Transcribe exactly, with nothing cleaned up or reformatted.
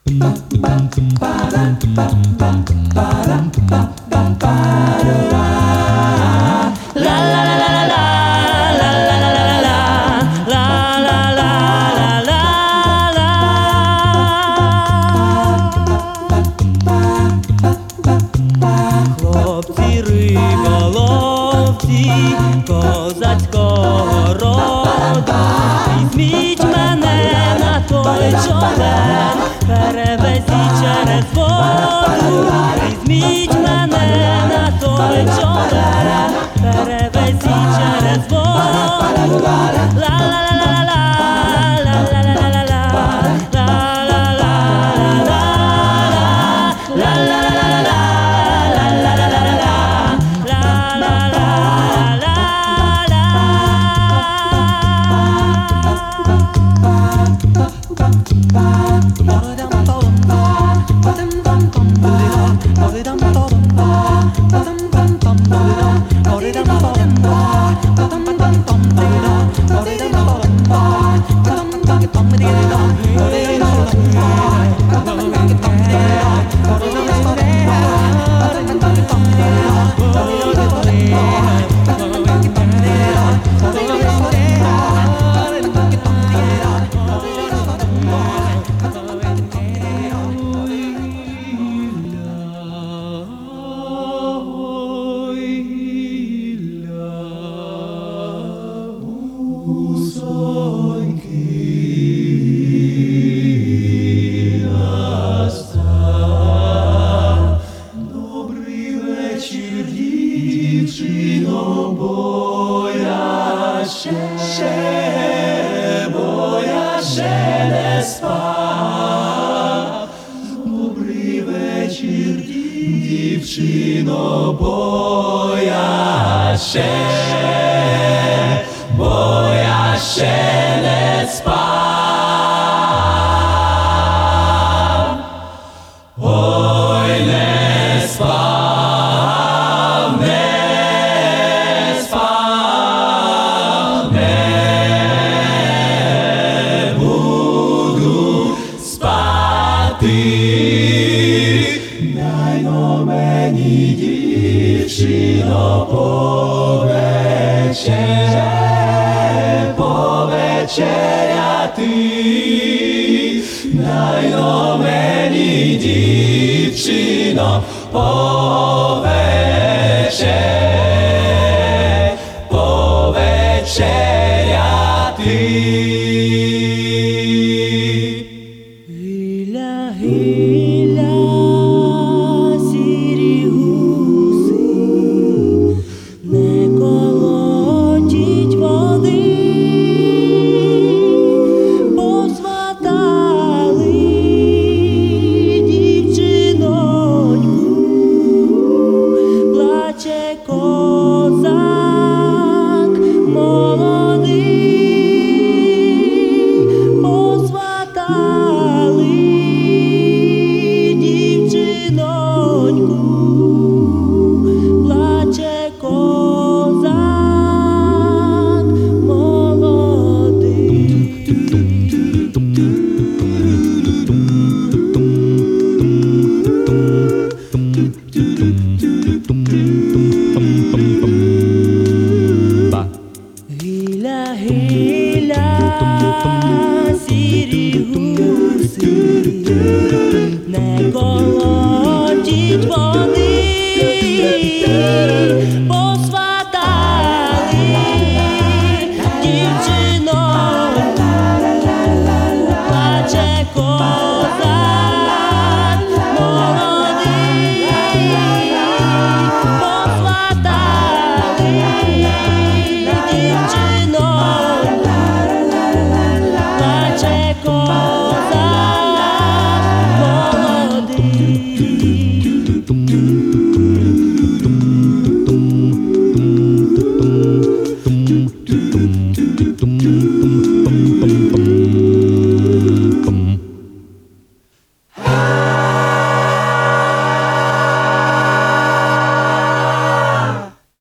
Хлопці риболовці козацького роду, візьміть мене на той човен, перевезіть через воду. Візьміть мене на той човен, перевезіть через воду. Ла-ла-ла-ла-ла, ла-ла-ла-ла-ла, ла-ла-ла-ла-ла, ла-ла-ла-ла-ла. Добрий вечір, дівчино, бо я ще, бо я ще не спав. Добрий вечір, дівчино, бо я ще, бо я ще не спав. Ой, не спав, не спав, не буду спати. Дай-но мені, дівчино, повечеряти, повечеряти. Дай-но мені, дівчино, повечеряти, повечеряти. Гиля, гиля, сірі гуси, не колотіть води, посватали дівчиноньку, плаче козак молодий, посватали дівчиноньку, плаче козак молодий. Гиля, гиля, сірі гуси, не колотіть води,